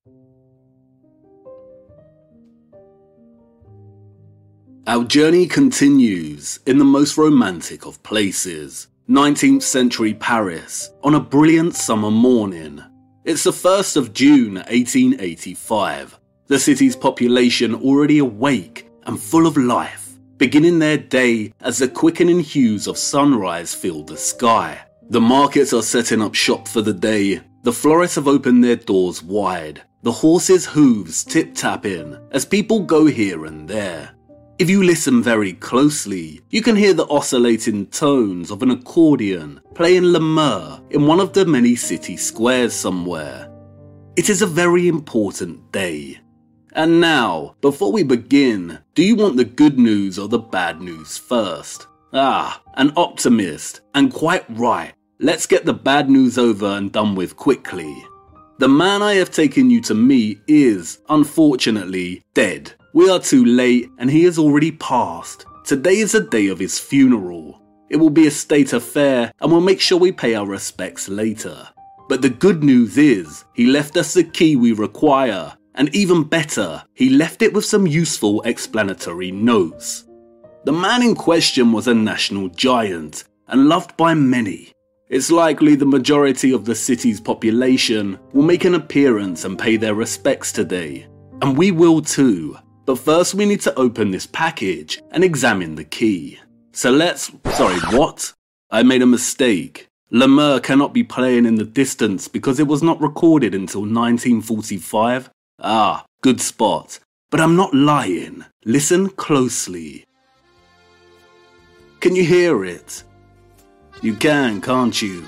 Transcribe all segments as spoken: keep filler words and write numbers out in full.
Our journey continues in the most romantic of places, nineteenth century Paris, on a brilliant summer morning. It's the first of June eighteen eighty-five, the city's population already awake and full of life, beginning their day as the quickening hues of sunrise fill the sky. The markets are setting up shop for the day, the florists have opened their doors wide, the horses' hooves tip-tapping as people go here and there. If you listen very closely, you can hear the oscillating tones of an accordion playing Le Meur in one of the many city squares somewhere. It is a very important day. And now, before we begin, do you want the good news or the bad news first? Ah, an optimist, and quite right. Let's get the bad news over and done with quickly. The man I have taken you to meet is, unfortunately, dead. We are too late and he has already passed. Today is the day of his funeral. It will be a state affair and we'll make sure we pay our respects later. But the good news is, he left us the key we require, and even better, he left it with some useful explanatory notes. The man in question was a national giant and loved by many. It's likely the majority of the city's population will make an appearance and pay their respects today. And we will too. But first we need to open this package and examine the key. So let's... Sorry, what? I made a mistake. Le Meur cannot be playing in the distance because it was not recorded until nineteen forty-five. Ah, good spot. But I'm not lying. Listen closely. Can you hear it? You can, can't you?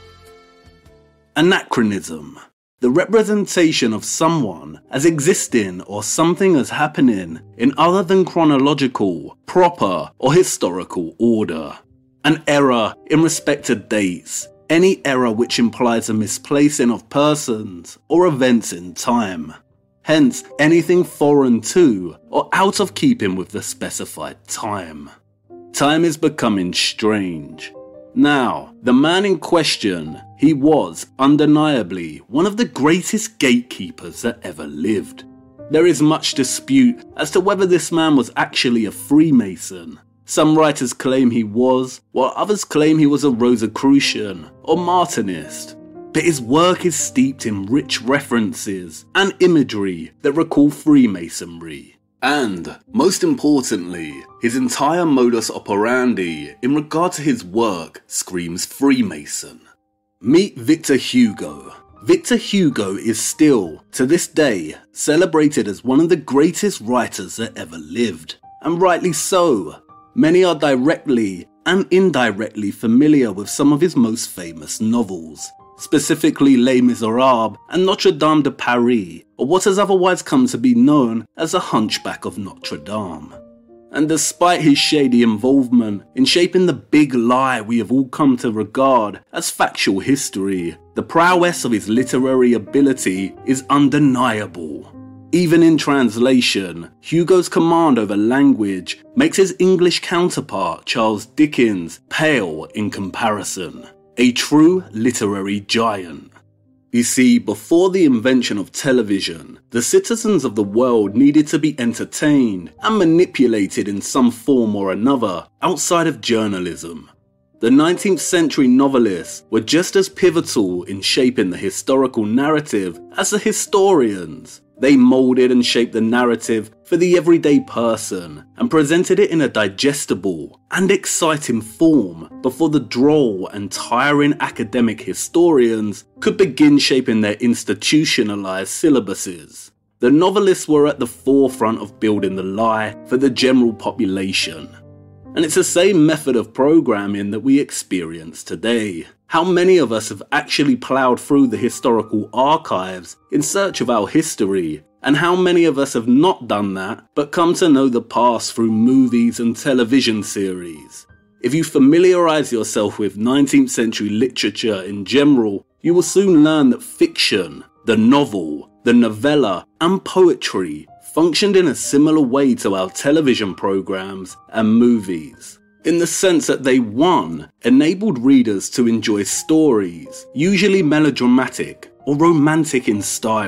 Anachronism. The representation of someone as existing or something as happening in other than chronological, proper, or historical order. An error in respect to dates, any error which implies a misplacing of persons or events in time. Hence, anything foreign to or out of keeping with the specified time. Time is becoming strange. Now, the man in question, he was, undeniably, one of the greatest gatekeepers that ever lived. There is much dispute as to whether this man was actually a Freemason. Some writers claim he was, while others claim he was a Rosicrucian or Martinist. But his work is steeped in rich references and imagery that recall Freemasonry. And, most importantly, his entire modus operandi in regard to his work screams Freemason. Meet Victor Hugo. Victor Hugo is still, to this day, celebrated as one of the greatest writers that ever lived. And rightly so. Many are directly and indirectly familiar with some of his most famous novels, specifically Les Miserables and Notre Dame de Paris, or what has otherwise come to be known as the Hunchback of Notre Dame. And despite his shady involvement in shaping the big lie we have all come to regard as factual history, the prowess of his literary ability is undeniable. Even in translation, Hugo's command over language makes his English counterpart, Charles Dickens, pale in comparison. A true literary giant. You see, before the invention of television, the citizens of the world needed to be entertained and manipulated in some form or another outside of journalism. The nineteenth century novelists were just as pivotal in shaping the historical narrative as the historians. They moulded and shaped the narrative for the everyday person and presented it in a digestible and exciting form before the droll and tiring academic historians could begin shaping their institutionalized syllabuses. The novelists were at the forefront of building the lie for the general population. And it's the same method of programming that we experience today. How many of us have actually ploughed through the historical archives in search of our history, and how many of us have not done that but come to know the past through movies and television series? If you familiarise yourself with nineteenth century literature in general, you will soon learn that fiction, the novel, the novella, and poetry functioned in a similar way to our television programs and movies, in the sense that they, one, enabled readers to enjoy stories, usually melodramatic or romantic in style,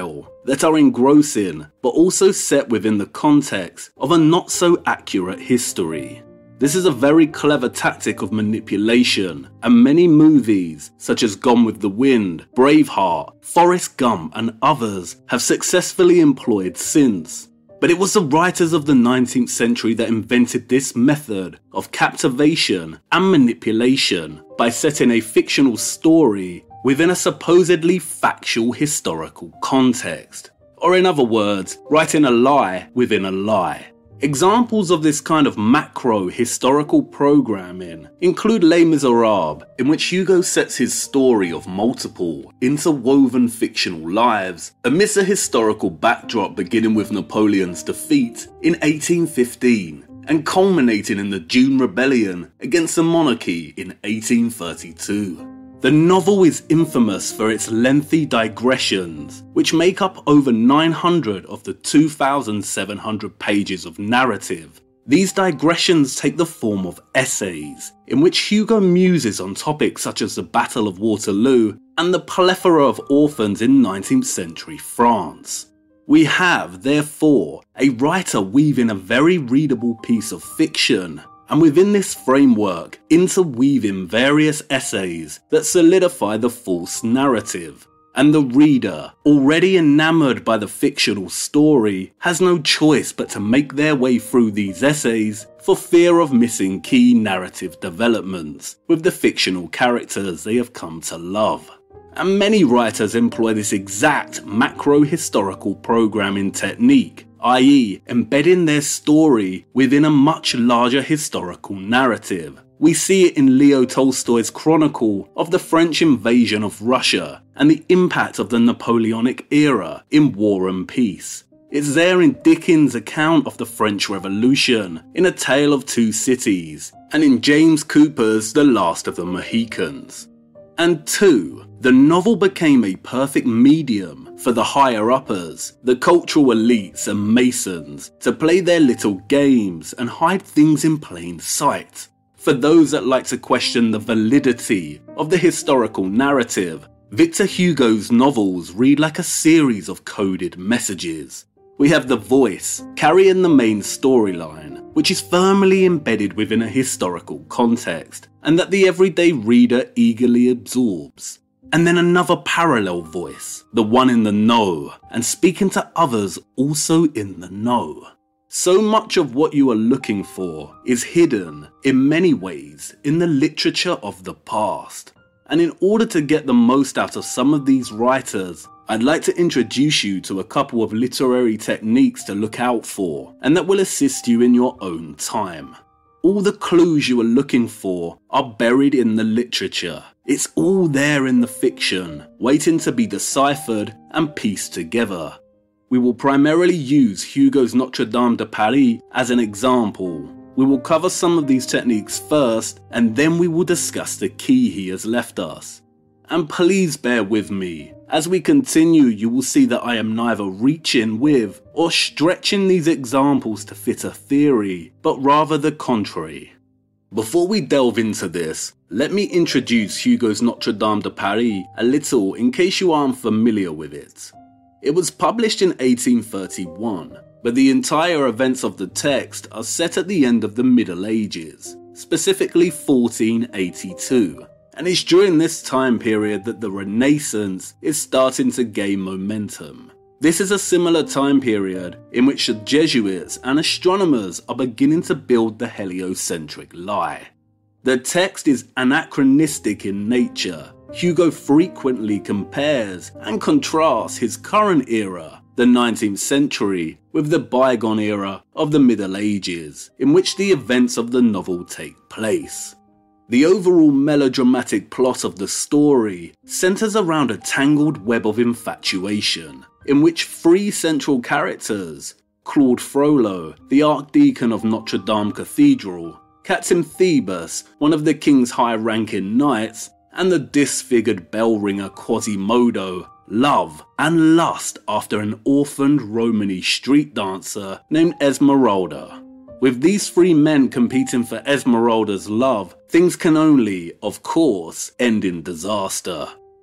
that are engrossing, but also set within the context of a not so accurate history. This is a very clever tactic of manipulation, and many movies, such as Gone with the Wind, Braveheart, Forrest Gump, and others, have successfully employed since. But it was the writers of the nineteenth century that invented this method of captivation and manipulation by setting a fictional story within a supposedly factual historical context. Or in other words, writing a lie within a lie. Examples of this kind of macro historical programming include Les Miserables, in which Hugo sets his story of multiple, interwoven fictional lives amidst a historical backdrop beginning with Napoleon's defeat in eighteen fifteen and culminating in the June Rebellion against the monarchy in eighteen thirty-two. The novel is infamous for its lengthy digressions, which make up over nine hundred of the two thousand seven hundred pages of narrative. These digressions take the form of essays, in which Hugo muses on topics such as the Battle of Waterloo and the plethora of orphans in nineteenth century France. We have, therefore, a writer weaving a very readable piece of fiction, and within this framework, interweaving various essays that solidify the false narrative. And the reader, already enamoured by the fictional story, has no choice but to make their way through these essays for fear of missing key narrative developments with the fictional characters they have come to love. And many writers employ this exact macro-historical programming technique, that is embedding their story within a much larger historical narrative. We see it in Leo Tolstoy's chronicle of the French invasion of Russia and the impact of the Napoleonic era in War and Peace. It's there in Dickens' account of the French Revolution, in A Tale of Two Cities, and in James Cooper's The Last of the Mohicans. And two, the novel became a perfect medium for the higher-uppers, the cultural elites and masons, to play their little games and hide things in plain sight. For those that like to question the validity of the historical narrative, Victor Hugo's novels read like a series of coded messages. We have the voice carrying the main storyline, which is firmly embedded within a historical context, and that the everyday reader eagerly absorbs. And then another parallel voice, the one in the know, and speaking to others also in the know. So much of what you are looking for is hidden, in many ways, in the literature of the past. And in order to get the most out of some of these writers, I'd like to introduce you to a couple of literary techniques to look out for, and that will assist you in your own time. All the clues you are looking for are buried in the literature. It's all there in the fiction, waiting to be deciphered and pieced together. We will primarily use Hugo's Notre Dame de Paris as an example. We will cover some of these techniques first, and then we will discuss the key he has left us. And please bear with me. As we continue, you will see that I am neither reaching with or stretching these examples to fit a theory, but rather the contrary. Before we delve into this, let me introduce Hugo's Notre Dame de Paris a little in case you aren't familiar with it. It was published in eighteen thirty-one, but the entire events of the text are set at the end of the Middle Ages, specifically fourteen eighty-two. And it's during this time period that the Renaissance is starting to gain momentum. This is a similar time period in which the Jesuits and astronomers are beginning to build the heliocentric lie. The text is anachronistic in nature. Hugo frequently compares and contrasts his current era, the nineteenth century, with the bygone era of the Middle Ages, in which the events of the novel take place. The overall melodramatic plot of the story centers around a tangled web of infatuation, in which three central characters, Claude Frollo, the Archdeacon of Notre Dame Cathedral, Captain Phoebus, one of the king's high-ranking knights, and the disfigured bell ringer Quasimodo, love and lust after an orphaned Romany street dancer named Esmeralda. With these three men competing for Esmeralda's love, things can only, of course, end in disaster.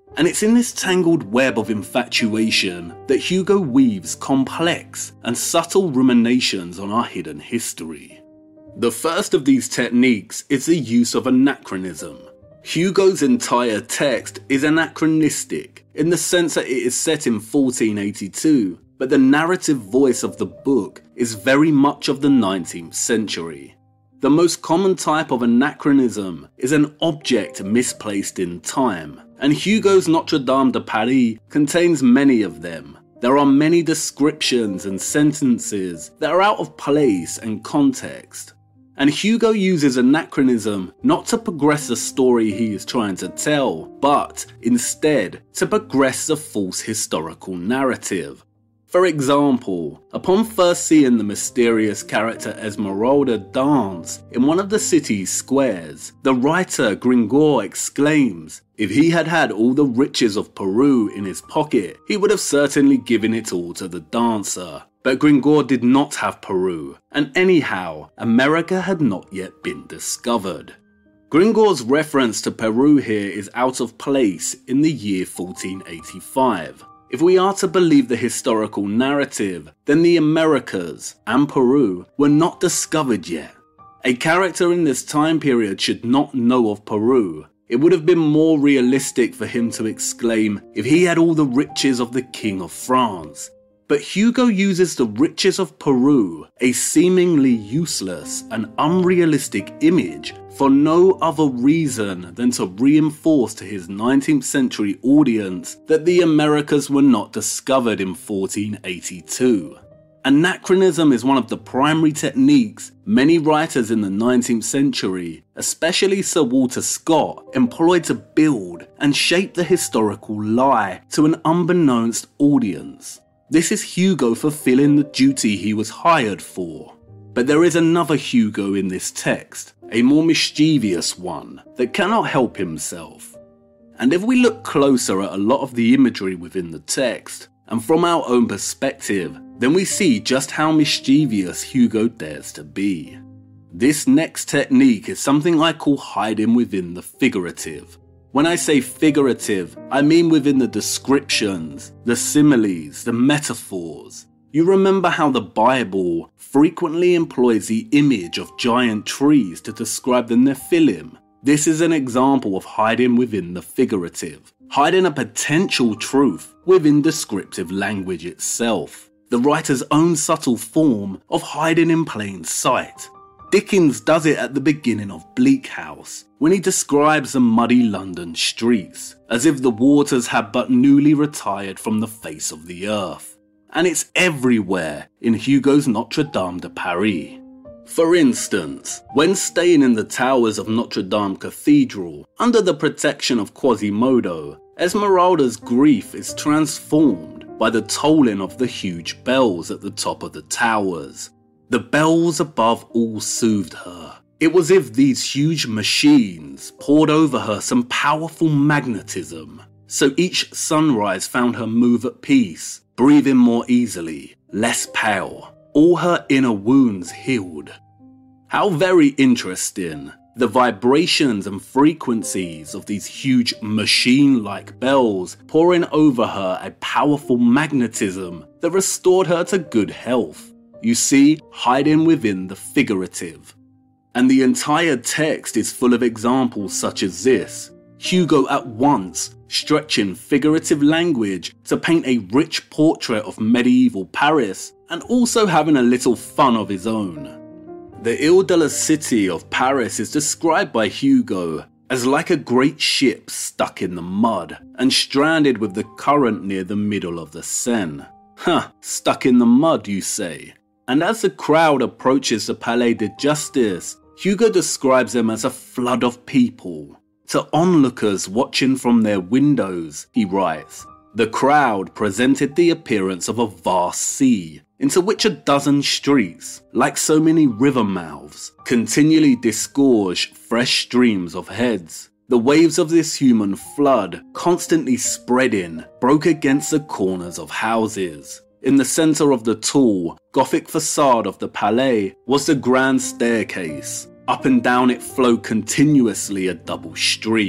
And it's in this tangled web of infatuation that Hugo weaves complex and subtle ruminations on our hidden history. The first of these techniques is the use of anachronism. Hugo's entire text is anachronistic in the sense that it is set in fourteen eighty-two, but the narrative voice of the book is very much of the nineteenth century. The most common type of anachronism is an object misplaced in time, and Hugo's Notre Dame de Paris contains many of them. There are many descriptions and sentences that are out of place and context. And Hugo uses anachronism not to progress the story he is trying to tell, but instead to progress the false historical narrative. For example, upon first seeing the mysterious character Esmeralda dance in one of the city's squares, the writer Gringoire exclaims, if he had had all the riches of Peru in his pocket, he would have certainly given it all to the dancer. But Gringoire did not have Peru, and anyhow, America had not yet been discovered. Gringoire's reference to Peru here is out of place in the year fourteen eighty-five. If we are to believe the historical narrative, then the Americas and Peru were not discovered yet. A character in this time period should not know of Peru. It would have been more realistic for him to exclaim, if he had all the riches of the King of France. But Hugo uses the riches of Peru, a seemingly useless and unrealistic image, for no other reason than to reinforce to his nineteenth century audience that the Americas were not discovered in fourteen eighty-two. Anachronism is one of the primary techniques many writers in the nineteenth century, especially Sir Walter Scott, employed to build and shape the historical lie to an unbeknownst audience. This is Hugo fulfilling the duty he was hired for. But there is another Hugo in this text, a more mischievous one, that cannot help himself. And if we look closer at a lot of the imagery within the text, and from our own perspective, then we see just how mischievous Hugo dares to be. This next technique is something I call hiding within the figurative. When I say figurative, I mean within the descriptions, the similes, the metaphors. You remember how the Bible frequently employs the image of giant trees to describe the Nephilim. This is an example of hiding within the figurative, hiding a potential truth within descriptive language itself, the writer's own subtle form of hiding in plain sight. Dickens does it at the beginning of Bleak House, when he describes the muddy London streets, as if the waters had but newly retired from the face of the earth. And it's everywhere in Hugo's Notre Dame de Paris. For instance, when staying in the towers of Notre Dame Cathedral, under the protection of Quasimodo, Esmeralda's grief is transformed by the tolling of the huge bells at the top of the towers. The bells above all soothed her. It was as if these huge machines poured over her some powerful magnetism. So each sunrise found her move at peace, breathing more easily, less pale, all her inner wounds healed. How very interesting. The vibrations and frequencies of these huge machine-like bells pouring over her a powerful magnetism that restored her to good health. You see, hiding within the figurative. And the entire text is full of examples such as this. Hugo at once stretching figurative language to paint a rich portrait of medieval Paris and also having a little fun of his own. The Ile de la City of Paris is described by Hugo as like a great ship stuck in the mud and stranded with the current near the middle of the Seine. Huh, stuck in the mud, you say? And as the crowd approaches the Palais de Justice, Hugo describes them as a flood of people. To onlookers watching from their windows, he writes, the crowd presented the appearance of a vast sea, into which a dozen streets, like so many river mouths, continually disgorge fresh streams of heads. The waves of this human flood, constantly spreading, broke against the corners of houses. In the centre of the tall, Gothic facade of the Palais was the grand staircase. Up and down it flowed continuously a double stream,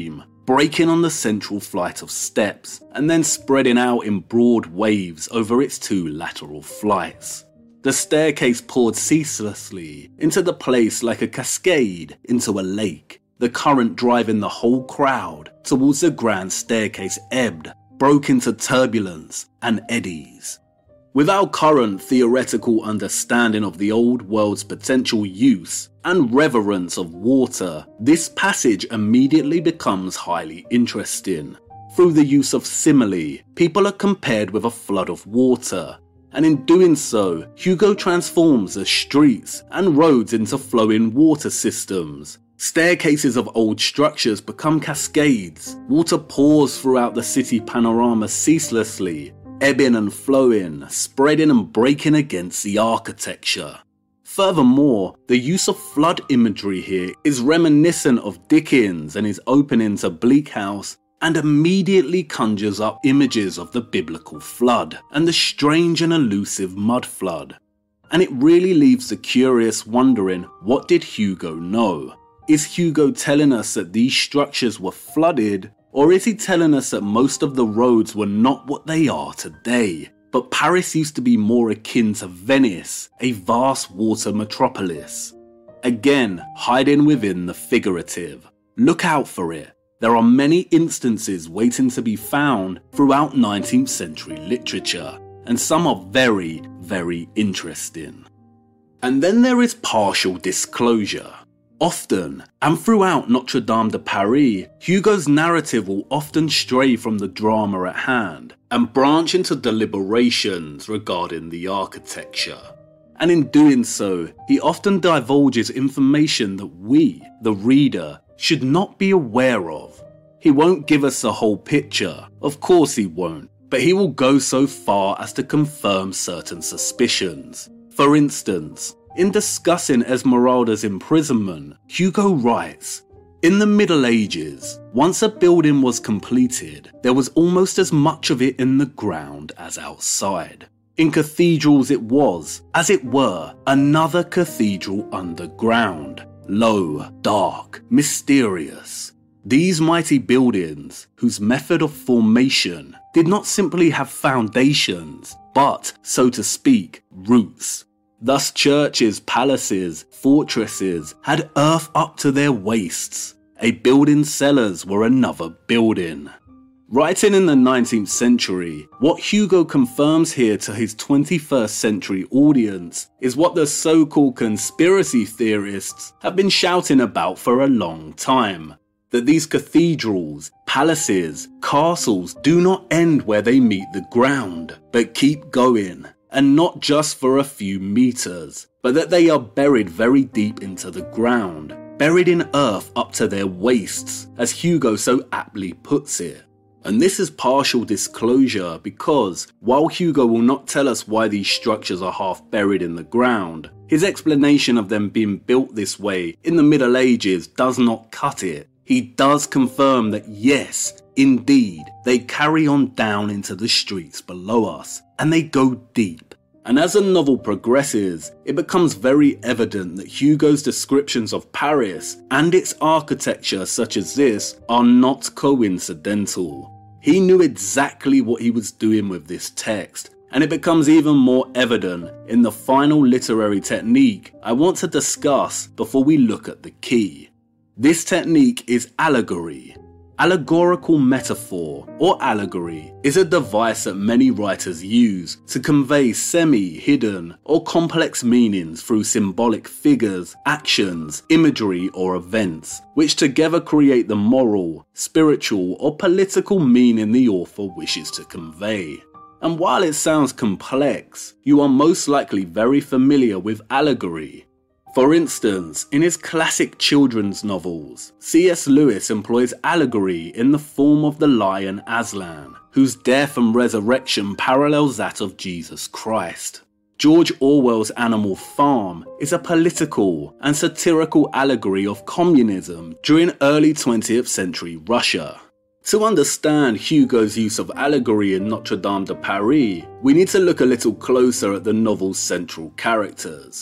breaking on the central flight of steps and then spreading out in broad waves over its two lateral flights. The staircase poured ceaselessly into the place like a cascade into a lake, the current driving the whole crowd towards the grand staircase ebbed, broke into turbulence and eddies. With our current theoretical understanding of the old world's potential use and reverence of water, this passage immediately becomes highly interesting. Through the use of simile, people are compared with a flood of water, and in doing so, Hugo transforms the streets and roads into flowing water systems. Staircases of old structures become cascades, water pours throughout the city panorama ceaselessly, ebbing and flowing, spreading and breaking against the architecture. Furthermore, the use of flood imagery here is reminiscent of Dickens and his opening to Bleak House, and immediately conjures up images of the biblical flood and the strange and elusive mud flood. And it really leaves the curious wondering, what did Hugo know? Is Hugo telling us that these structures were flooded, or is he telling us that most of the roads were not what they are today, but Paris used to be more akin to Venice, a vast water metropolis? Again, hiding within the figurative. Look out for it. There are many instances waiting to be found throughout nineteenth century literature, and some are very, very interesting. And then there is partial disclosure. Often, and throughout Notre Dame de Paris, Hugo's narrative will often stray from the drama at hand and branch into deliberations regarding the architecture. And in doing so, he often divulges information that we, the reader, should not be aware of. He won't give us the whole picture, of course he won't, but he will go so far as to confirm certain suspicions. For instance, in discussing Esmeralda's imprisonment, Hugo writes, "In the Middle Ages, once a building was completed, there was almost as much of it in the ground as outside. In cathedrals it was, as it were, another cathedral underground, low, dark, mysterious. These mighty buildings, whose method of formation did not simply have foundations, but, so to speak, roots. Thus churches, palaces, fortresses had earth up to their waists. A building's cellars were another building." Writing in the nineteenth century, what Hugo confirms here to his twenty-first century audience is what the so-called conspiracy theorists have been shouting about for a long time. That these cathedrals, palaces, castles do not end where they meet the ground, but keep going. And not just for a few meters, but that they are buried very deep into the ground, buried in earth up to their waists, as Hugo so aptly puts it. And this is partial disclosure because, while Hugo will not tell us why these structures are half buried in the ground, his explanation of them being built this way in the Middle Ages does not cut it. He does confirm that yes, indeed, they carry on down into the streets below us, and they go deep. And as the novel progresses, it becomes very evident that Hugo's descriptions of Paris and its architecture such as this are not coincidental. He knew exactly what he was doing with this text, and it becomes even more evident in the final literary technique I want to discuss before we look at the key. This technique is allegory. Allegorical metaphor, or allegory, is a device that many writers use to convey semi-hidden or complex meanings through symbolic figures, actions, imagery, or events, which together create the moral, spiritual, or political meaning the author wishes to convey. And while it sounds complex, you are most likely very familiar with allegory. For instance, in his classic children's novels, C S Lewis employs allegory in the form of the lion Aslan, whose death and resurrection parallels that of Jesus Christ. George Orwell's Animal Farm is a political and satirical allegory of communism during early twentieth century Russia. To understand Hugo's use of allegory in Notre Dame de Paris, we need to look a little closer at the novel's central characters.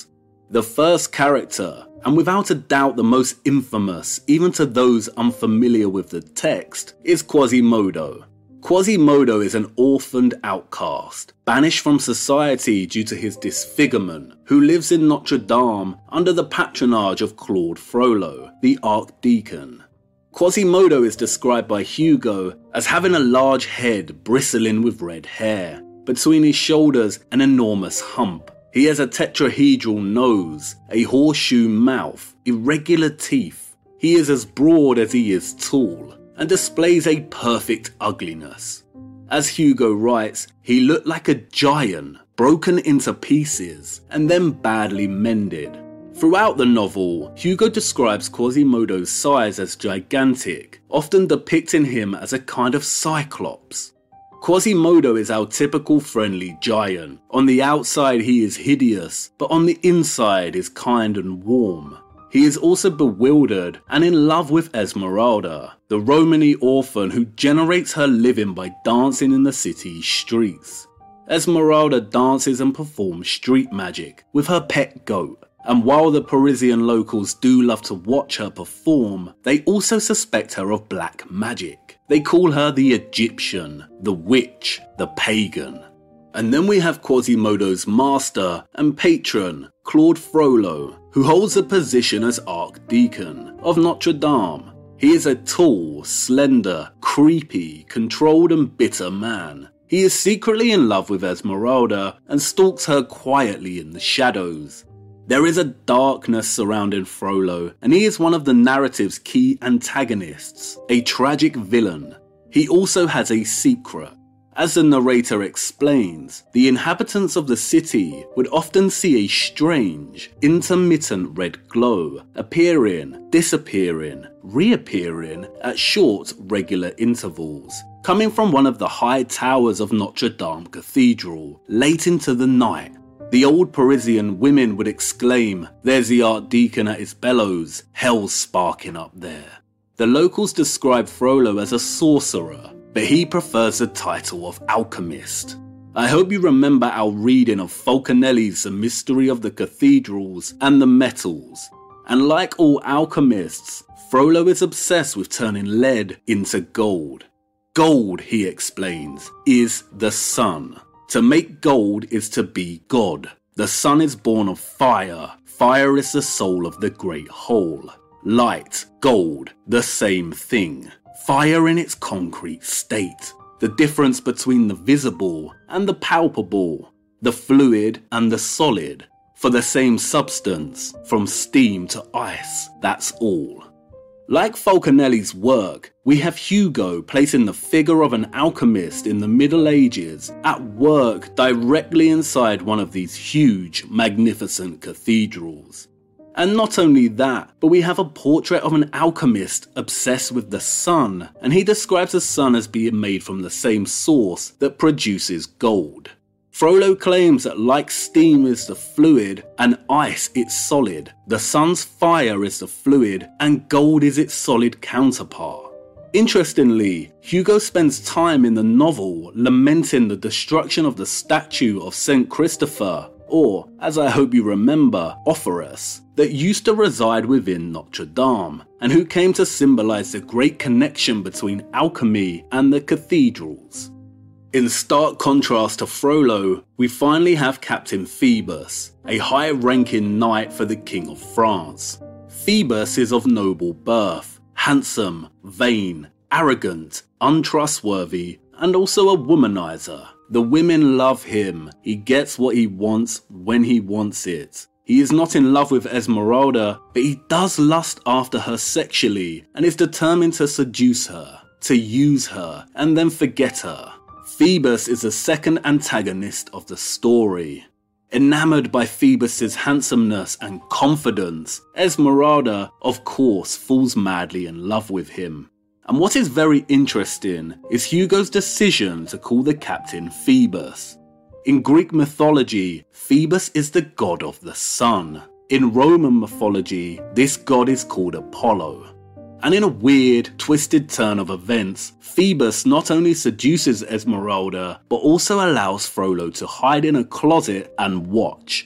The first character, and without a doubt the most infamous even to those unfamiliar with the text, is Quasimodo. Quasimodo is an orphaned outcast, banished from society due to his disfigurement, who lives in Notre Dame under the patronage of Claude Frollo, the Archdeacon. Quasimodo is described by Hugo as having a large head bristling with red hair, between his shoulders an enormous hump. He has a tetrahedral nose, a horseshoe mouth, irregular teeth. He is as broad as he is tall, and displays a perfect ugliness. As Hugo writes, he looked like a giant, broken into pieces, and then badly mended. Throughout the novel, Hugo describes Quasimodo's size as gigantic, often depicting him as a kind of cyclops. Quasimodo is our typical friendly giant. On the outside he is hideous, but on the inside is kind and warm. He is also bewildered and in love with Esmeralda, the Romany orphan who generates her living by dancing in the city's streets. Esmeralda dances and performs street magic with her pet goat, and while the Parisian locals do love to watch her perform, they also suspect her of black magic. They call her the Egyptian, the witch, the pagan. And then we have Quasimodo's master and patron, Claude Frollo, who holds the position as Archdeacon of Notre Dame. He is a tall, slender, creepy, controlled and bitter man. He is secretly in love with Esmeralda and stalks her quietly in the shadows. There is a darkness surrounding Frollo, and he is one of the narrative's key antagonists, a tragic villain. He also has a secret. As the narrator explains, the inhabitants of the city would often see a strange, intermittent red glow, appearing, disappearing, reappearing at short, regular intervals, coming from one of the high towers of Notre Dame Cathedral, late into the night. The old Parisian women would exclaim, "There's the Archdeacon at his bellows, hell's sparking up there." The locals describe Frollo as a sorcerer, but he prefers the title of alchemist. I hope you remember our reading of Falconelli's The Mystery of the Cathedrals and the Metals. And like all alchemists, Frollo is obsessed with turning lead into gold. Gold, he explains, is the sun. To make gold is to be God. The sun is born of fire. Fire is the soul of the great whole. Light, gold, the same thing. Fire in its concrete state. The difference between the visible and the palpable. The fluid and the solid. For the same substance, from steam to ice, that's all. Like Falconelli's work, we have Hugo placing the figure of an alchemist in the Middle Ages at work directly inside one of these huge, magnificent cathedrals. And not only that, but we have a portrait of an alchemist obsessed with the sun, and he describes the sun as being made from the same source that produces gold. Frollo claims that like steam is the fluid and ice its solid, the sun's fire is the fluid and gold is its solid counterpart. Interestingly, Hugo spends time in the novel lamenting the destruction of the statue of Saint Christopher, or, as I hope you remember, Ophoros, that used to reside within Notre Dame, and who came to symbolize the great connection between alchemy and the cathedrals. In stark contrast to Frollo, we finally have Captain Phoebus, a high-ranking knight for the King of France. Phoebus is of noble birth, handsome, vain, arrogant, untrustworthy, and also a womanizer. The women love him. He gets what he wants when he wants it. He is not in love with Esmeralda, but he does lust after her sexually and is determined to seduce her, to use her, and then forget her. Phoebus is the second antagonist of the story. Enamored by Phoebus's handsomeness and confidence, Esmeralda, of course, falls madly in love with him. And what is very interesting is Hugo's decision to call the captain Phoebus. In Greek mythology, Phoebus is the god of the sun. In Roman mythology, this god is called Apollo. And in a weird, twisted turn of events, Phoebus not only seduces Esmeralda, but also allows Frollo to hide in a closet and watch.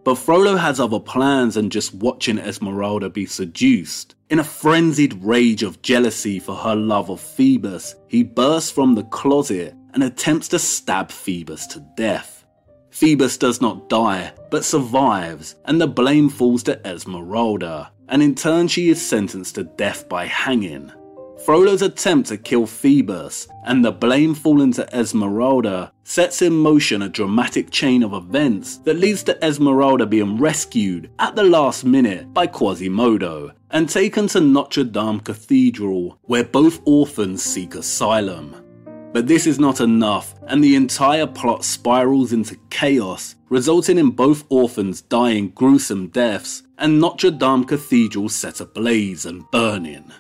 But Frollo has other plans than just watching Esmeralda be seduced. In a frenzied rage of jealousy for her love of Phoebus, he bursts from the closet and attempts to stab Phoebus to death. Phoebus does not die, but survives, and the blame falls to Esmeralda, and in turn she is sentenced to death by hanging. Frollo's attempt to kill Phoebus, and the blame falling to Esmeralda, sets in motion a dramatic chain of events that leads to Esmeralda being rescued at the last minute by Quasimodo, and taken to Notre Dame Cathedral, where both orphans seek asylum. But this is not enough, and the entire plot spirals into chaos, resulting in both orphans dying gruesome deaths, and Notre Dame Cathedral set ablaze and burning.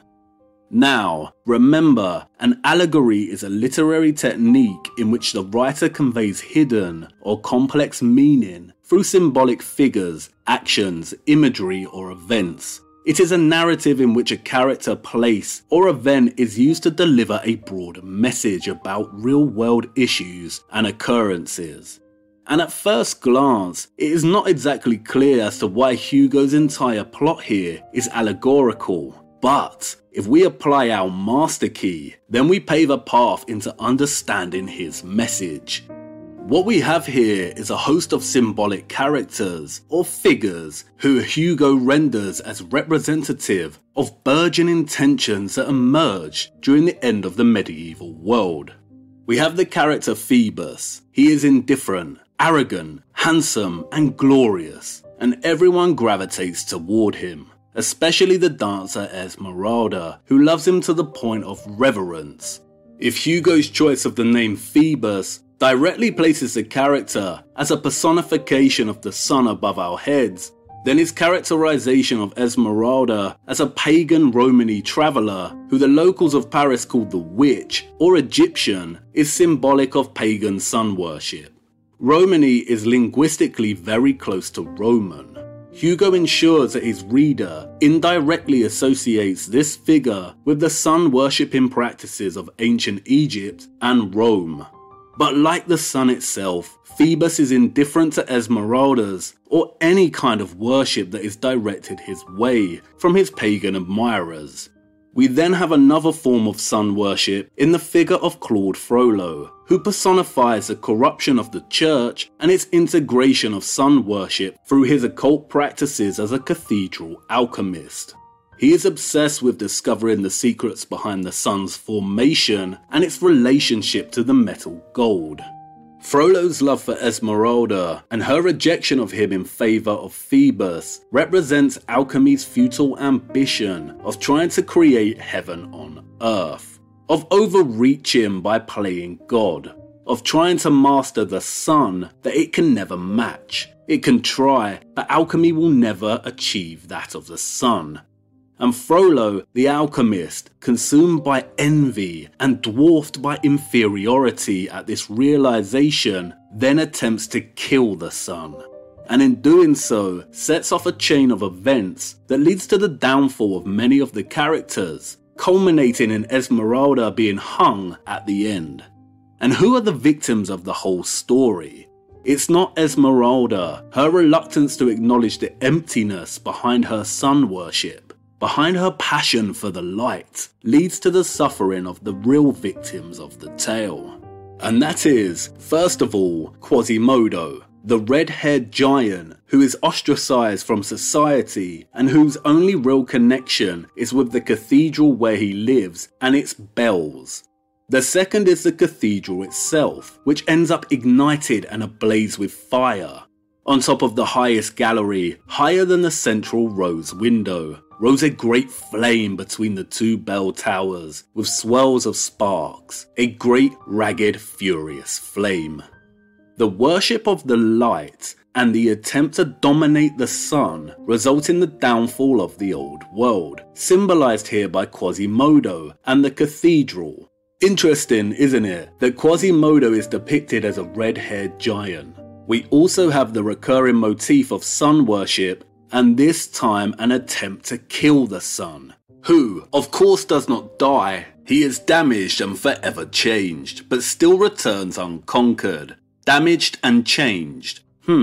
Now, remember, an allegory is a literary technique in which the writer conveys hidden or complex meaning through symbolic figures, actions, imagery, or events. It is a narrative in which a character, place, or event is used to deliver a broad message about real-world issues and occurrences. And at first glance, it is not exactly clear as to why Hugo's entire plot here is allegorical. But if we apply our master key, then we pave a path into understanding his message. What we have here is a host of symbolic characters or figures who Hugo renders as representative of burgeoning tensions that emerged during the end of the medieval world. We have the character Phoebus. He is indifferent, arrogant, handsome, and glorious, and everyone gravitates toward him. Especially the dancer Esmeralda, who loves him to the point of reverence. If Hugo's choice of the name Phoebus directly places the character as a personification of the sun above our heads, then his characterization of Esmeralda as a pagan Romany traveller who the locals of Paris called the witch or Egyptian is symbolic of pagan sun worship. Romany is linguistically very close to Roman. Hugo ensures that his reader indirectly associates this figure with the sun worshipping practices of ancient Egypt and Rome. But like the sun itself, Phoebus is indifferent to Esmeralda's or any kind of worship that is directed his way from his pagan admirers. We then have another form of sun worship in the figure of Claude Frollo, who personifies the corruption of the church and its integration of sun worship through his occult practices as a cathedral alchemist. He is obsessed with discovering the secrets behind the sun's formation and its relationship to the metal gold. Frollo's love for Esmeralda and her rejection of him in favour of Phoebus represents alchemy's futile ambition of trying to create heaven on earth, of overreaching by playing God, of trying to master the sun that it can never match. It can try, but alchemy will never achieve that of the sun. And Frollo, the alchemist, consumed by envy and dwarfed by inferiority at this realization, then attempts to kill the sun. And in doing so, sets off a chain of events that leads to the downfall of many of the characters, culminating in Esmeralda being hung at the end. And who are the victims of the whole story? It's not Esmeralda. Her reluctance to acknowledge the emptiness behind her sun worship, behind her passion for the light, leads to the suffering of the real victims of the tale. And that is, first of all, Quasimodo, the red-haired giant who is ostracized from society and whose only real connection is with the cathedral where he lives and its bells. The second is the cathedral itself, which ends up ignited and ablaze with fire. On top of the highest gallery, higher than the central rose window, rose a great flame between the two bell towers with swirls of sparks, a great ragged furious flame. The worship of the light and the attempt to dominate the sun result in the downfall of the old world, symbolized here by Quasimodo and the cathedral. Interesting, isn't it, that Quasimodo is depicted as a red-haired giant. We also have the recurring motif of sun worship, and this time an attempt to kill the sun, who, of course, does not die. He is damaged and forever changed, but still returns unconquered. Damaged and changed. Hmm,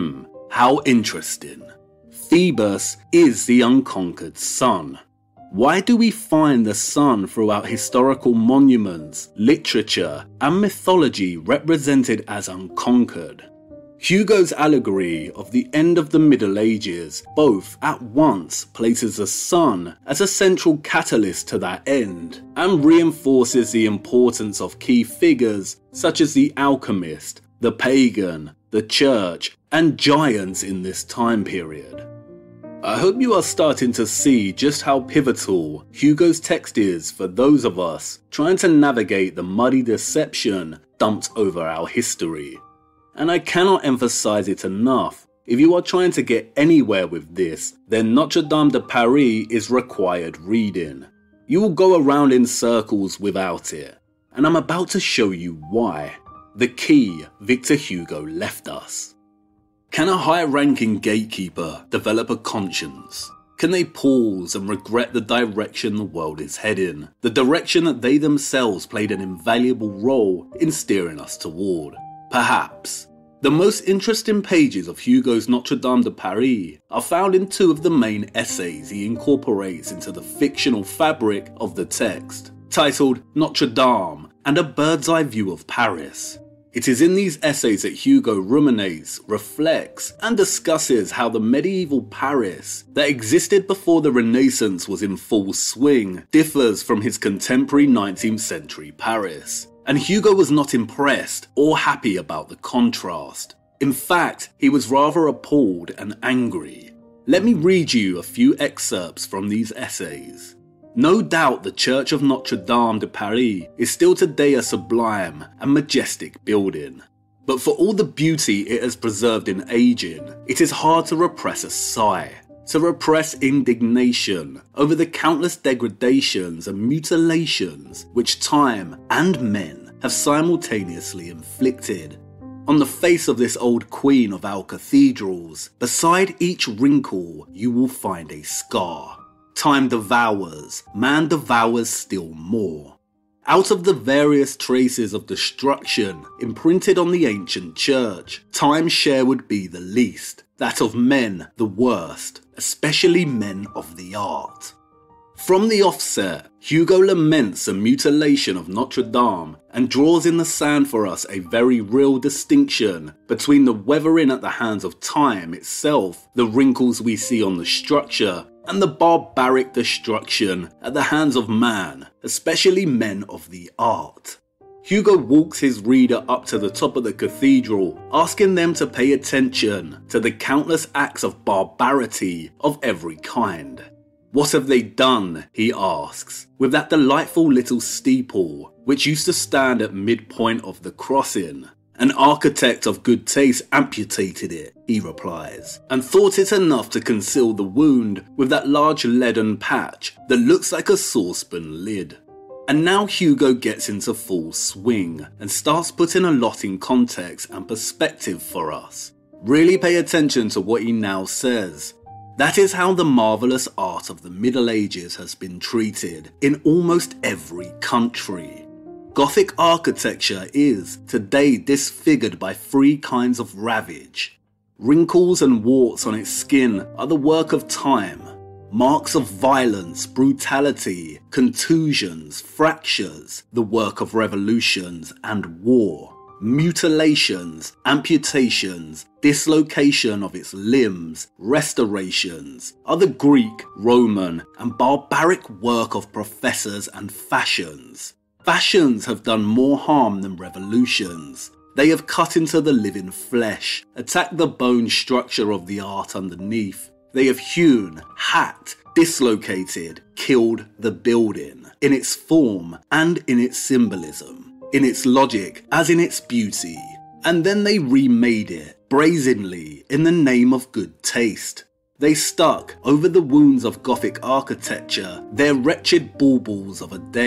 How interesting. Phoebus is the unconquered sun. Why do we find the sun throughout historical monuments, literature, and mythology represented as unconquered? Hugo's allegory of the end of the Middle Ages both at once places the sun as a central catalyst to that end and reinforces the importance of key figures such as the alchemist, the pagan, the church, and giants in this time period. I hope you are starting to see just how pivotal Hugo's text is for those of us trying to navigate the muddy deception dumped over our history. And I cannot emphasize it enough, if you are trying to get anywhere with this, then Notre Dame de Paris is required reading. You will go around in circles without it, and I'm about to show you why. The key Victor Hugo left us. Can a high-ranking gatekeeper develop a conscience? Can they pause and regret the direction the world is heading, the direction that they themselves played an invaluable role in steering us toward? Perhaps. The most interesting pages of Hugo's Notre Dame de Paris are found in two of the main essays he incorporates into the fictional fabric of the text, titled Notre Dame and A Bird's Eye View of Paris. It is in these essays that Hugo ruminates, reflects, and discusses how the medieval Paris that existed before the Renaissance was in full swing differs from his contemporary nineteenth century Paris. And Hugo was not impressed or happy about the contrast. In fact, he was rather appalled and angry. Let me read you a few excerpts from these essays. No doubt the Church of Notre Dame de Paris is still today a sublime and majestic building. But for all the beauty it has preserved in aging, it is hard to repress a sigh, to repress indignation over the countless degradations and mutilations which time and men have simultaneously inflicted. On the face of this old queen of our cathedrals, beside each wrinkle you will find a scar. Time devours, man devours still more. Out of the various traces of destruction imprinted on the ancient church, time's share would be the least, that of men the worst, especially men of the art. From the offset, Hugo laments the mutilation of Notre Dame and draws in the sand for us a very real distinction between the weathering at the hands of time itself, the wrinkles we see on the structure, and the barbaric destruction at the hands of man, especially men of the art. Hugo walks his reader up to the top of the cathedral, asking them to pay attention to the countless acts of barbarity of every kind. What have they done, he asks, with that delightful little steeple, which used to stand at midpoint of the crossing? An architect of good taste amputated it, he replies, and thought it enough to conceal the wound with that large leaden patch that looks like a saucepan lid. And now Hugo gets into full swing and starts putting a lot in context and perspective for us. Really pay attention to what he now says. That is how the marvellous art of the Middle Ages has been treated in almost every country. Gothic architecture is today disfigured by three kinds of ravage. Wrinkles and warts on its skin are the work of time. Marks of violence, brutality, contusions, fractures, the work of revolutions and war. Mutilations, amputations, dislocation of its limbs, restorations are the Greek, Roman, and barbaric work of professors and fashions. Fashions have done more harm than revolutions. They have cut into the living flesh, attacked the bone structure of the art underneath. They have hewn, hacked, dislocated, killed the building, in its form and in its symbolism, in its logic as in its beauty. And then they remade it, brazenly, in the name of good taste. They stuck over the wounds of Gothic architecture their wretched baubles of a day,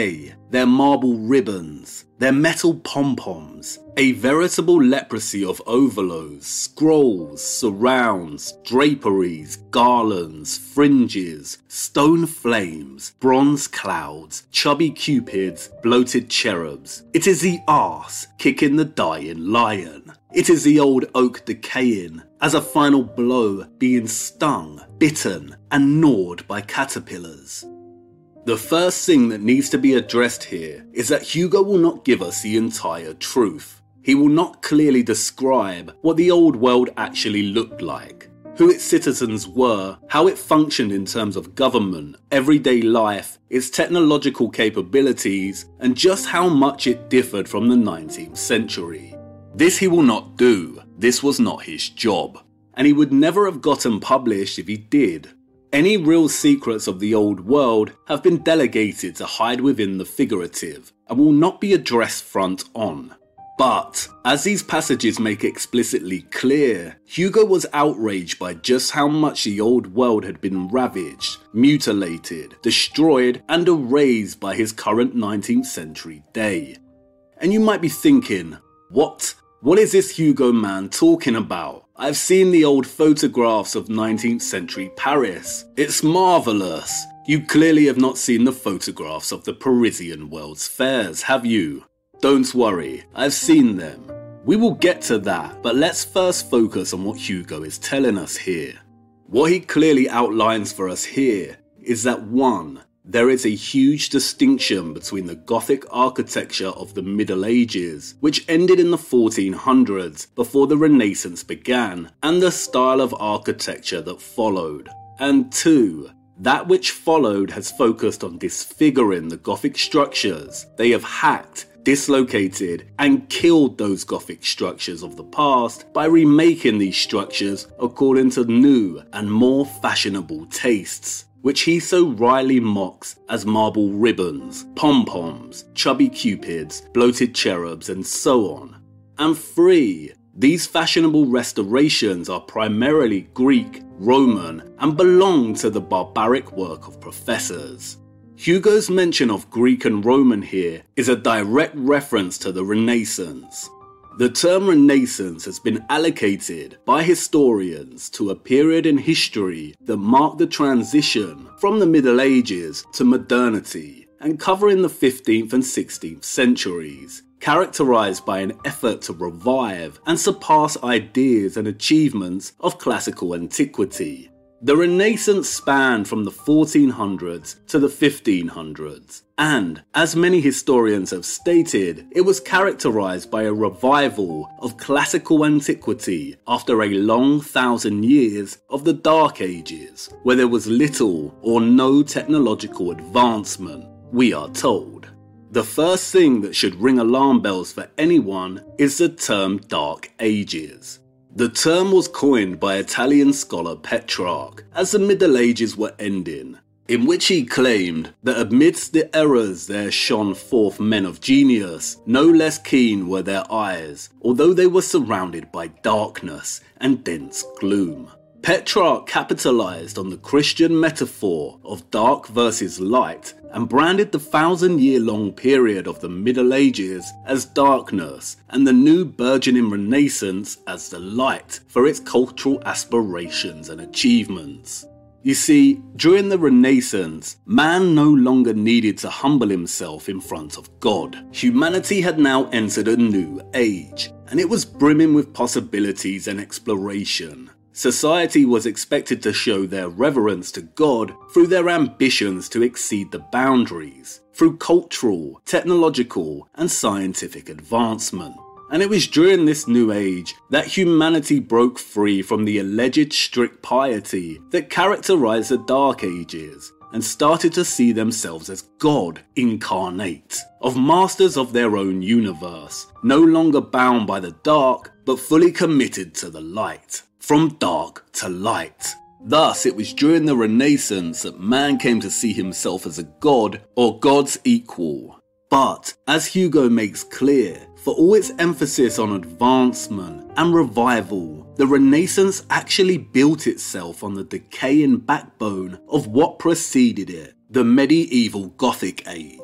their marble ribbons, their metal pom-poms, a veritable leprosy of overlows, scrolls, surrounds, draperies, garlands, fringes, stone flames, bronze clouds, chubby cupids, bloated cherubs. It is the arse kicking the dying lion. It is the old oak decaying, as a final blow being stung, bitten, and gnawed by caterpillars. The first thing that needs to be addressed here is that Hugo will not give us the entire truth. He will not clearly describe what the old world actually looked like, who its citizens were, how it functioned in terms of government, everyday life, its technological capabilities, and just how much it differed from the nineteenth century. This he will not do. This was not his job, and he would never have gotten published if he did. Any real secrets of the old world have been delegated to hide within the figurative and will not be addressed front on. But, as these passages make explicitly clear, Hugo was outraged by just how much the old world had been ravaged, mutilated, destroyed, and erased by his current nineteenth century day. And you might be thinking, what? What is this Hugo man talking about? I've seen the old photographs of nineteenth century Paris. It's marvellous. You clearly have not seen the photographs of the Parisian World's Fairs, have you? Don't worry, I've seen them. We will get to that, but let's first focus on what Hugo is telling us here. What he clearly outlines for us here is that one, there is a huge distinction between the Gothic architecture of the Middle Ages, which ended in the fourteen hundreds before the Renaissance began, and the style of architecture that followed. And two, that which followed has focused on disfiguring the Gothic structures. They have hacked, dislocated, and killed those Gothic structures of the past by remaking these structures according to new and more fashionable tastes, which he so wryly mocks as marble ribbons, pom-poms, chubby cupids, bloated cherubs, and so on. And three, these fashionable restorations are primarily Greek, Roman, and belong to the barbaric work of professors. Hugo's mention of Greek and Roman here is a direct reference to the Renaissance. The term Renaissance has been allocated by historians to a period in history that marked the transition from the Middle Ages to modernity and covering the fifteenth and sixteenth centuries, characterized by an effort to revive and surpass ideas and achievements of classical antiquity. The Renaissance spanned from the fourteen hundreds to the fifteen hundreds, and, as many historians have stated, it was characterized by a revival of classical antiquity after a long thousand years of the Dark Ages, where there was little or no technological advancement, we are told. The first thing that should ring alarm bells for anyone is the term Dark Ages. The term was coined by Italian scholar Petrarch as the Middle Ages were ending, in which he claimed that amidst the errors there shone forth men of genius, no less keen were their eyes, although they were surrounded by darkness and dense gloom. Petrarch capitalized on the Christian metaphor of dark versus light and branded the thousand-year-long period of the Middle Ages as darkness and the new burgeoning Renaissance as the light for its cultural aspirations and achievements. You see, during the Renaissance, man no longer needed to humble himself in front of God. Humanity had now entered a new age, and it was brimming with possibilities and exploration. Society was expected to show their reverence to God through their ambitions to exceed the boundaries, through cultural, technological, and scientific advancement. And it was during this new age that humanity broke free from the alleged strict piety that characterized the Dark Ages and started to see themselves as God incarnate, of masters of their own universe, no longer bound by the dark, but fully committed to the light. From dark to light. Thus, it was during the Renaissance that man came to see himself as a god or God's equal. But, as Hugo makes clear, for all its emphasis on advancement and revival, the Renaissance actually built itself on the decaying backbone of what preceded it, the medieval Gothic age.